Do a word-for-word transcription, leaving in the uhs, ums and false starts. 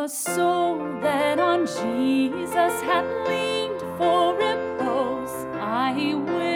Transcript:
A soul that on Jesus hath leaned for repose, I will